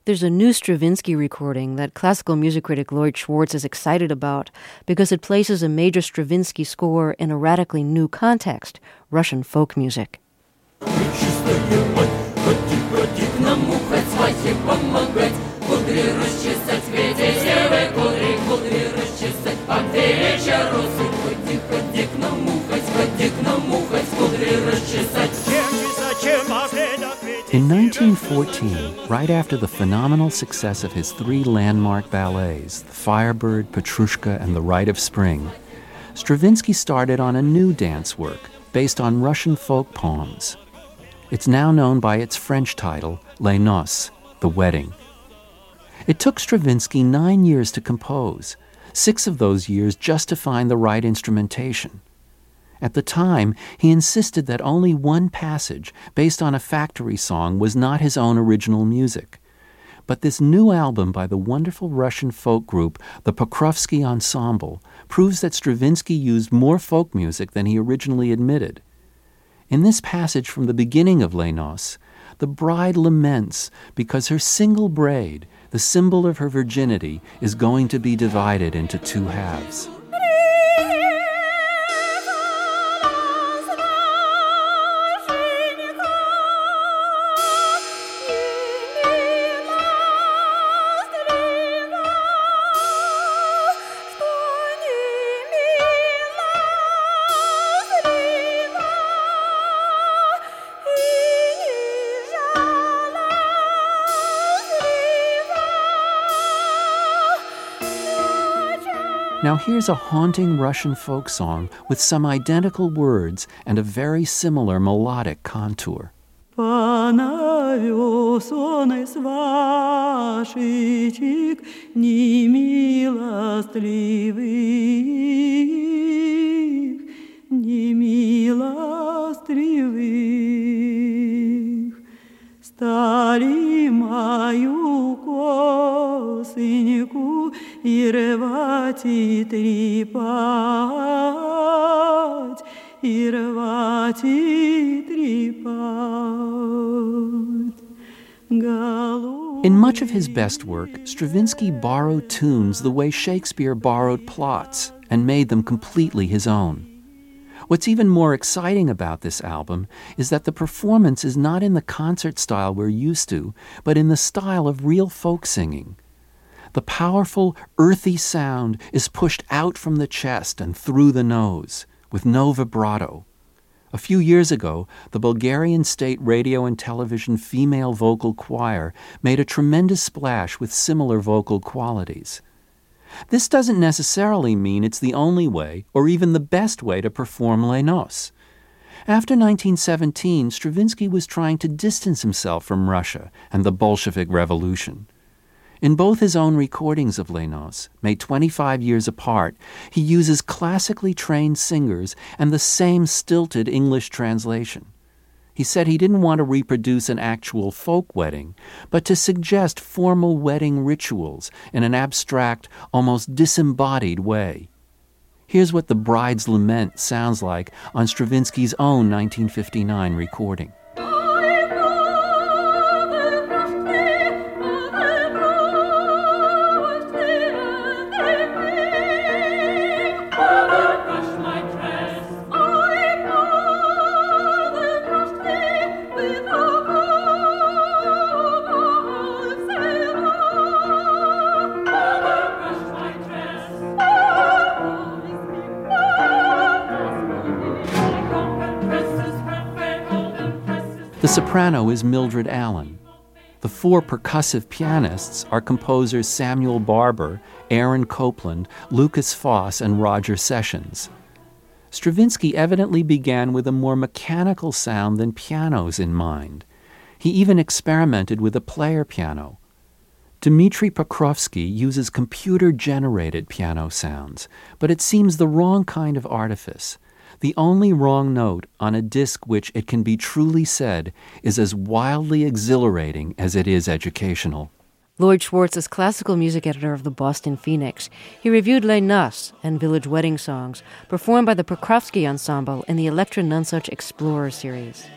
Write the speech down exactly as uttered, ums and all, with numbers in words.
There's a new Stravinsky recording that classical music critic Lloyd Schwartz is excited about because it places a major Stravinsky score in a radically new context, Russian folk music. In nineteen fourteen, right after the phenomenal success of his three landmark ballets, The Firebird, Petrushka, and The Rite of Spring, Stravinsky started on a new dance work based on Russian folk poems. It's now known by its French title, Les Noces, The Wedding. It took Stravinsky nine years to compose, six of those years just to find the right instrumentation. At the time, he insisted that only one passage, based on a factory song, was not his own original music. But this new album by the wonderful Russian folk group, the Pokrovsky Ensemble, proves that Stravinsky used more folk music than he originally admitted. In this passage from the beginning of Les Noces, the bride laments because her single braid, the symbol of her virginity, is going to be divided into two halves. Now here's a haunting Russian folk song with some identical words and a very similar melodic contour. Стали мою косыньку и рвать и трепать, и рвать и трепать. In much of his best work, Stravinsky borrowed tunes the way Shakespeare borrowed plots and made them completely his own. What's even more exciting about this album is that the performance is not in the concert style we're used to, but in the style of real folk singing. The powerful, earthy sound is pushed out from the chest and through the nose, with no vibrato. A few years ago, the Bulgarian State Radio and Television Female Vocal Choir made a tremendous splash with similar vocal qualities. This doesn't necessarily mean it's the only way, or even the best way, to perform Les Noces. After nineteen seventeen, Stravinsky was trying to distance himself from Russia and the Bolshevik Revolution. In both his own recordings of Les Noces, made twenty-five years apart, he uses classically trained singers and the same stilted English translation. He said he didn't want to reproduce an actual folk wedding, but to suggest formal wedding rituals in an abstract, almost disembodied way. Here's what the bride's lament sounds like on Stravinsky's own nineteen fifty-nine recording. The soprano is Mildred Allen. The four percussive pianists are composers Samuel Barber, Aaron Copland, Lucas Foss, and Roger Sessions. Stravinsky evidently began with a more mechanical sound than pianos in mind. He even experimented with a player piano. Dmitri Pokrovsky uses computer-generated piano sounds, but it seems the wrong kind of artifice. The only wrong note on a disc which, it can be truly said, is as wildly exhilarating as it is educational. Lloyd Schwartz is classical music editor of the Boston Phoenix. He reviewed Les Noces and Village Wedding Songs, performed by the Pokrovsky Ensemble in the Elektra Nonsuch Explorer series.